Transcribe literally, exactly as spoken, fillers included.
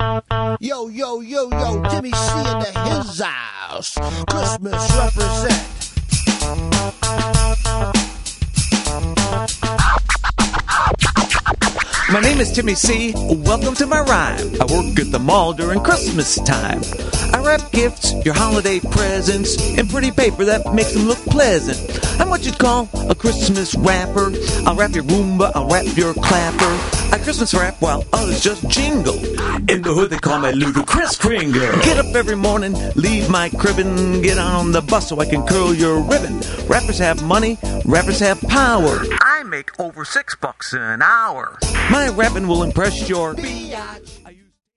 Yo, yo, yo, yo, Timmy C in the his house. Christmas represent. My name is Timmy C. Welcome to my rhyme. I work at the mall during Christmas time. I wrap gifts, your holiday presents, in pretty paper that makes them look pleasant. I'm what you'd call a Christmas wrapper. I'll wrap your Roomba, I'll wrap your clapper. I Christmas wrap while others just jingle. In the hood they call me Luther Chris Kringle. Get up every morning, leave my cribbin', get on the bus so I can curl your ribbon. Rappers have money, rappers have power. I make over six bucks an hour. My rapping will impress your biatch.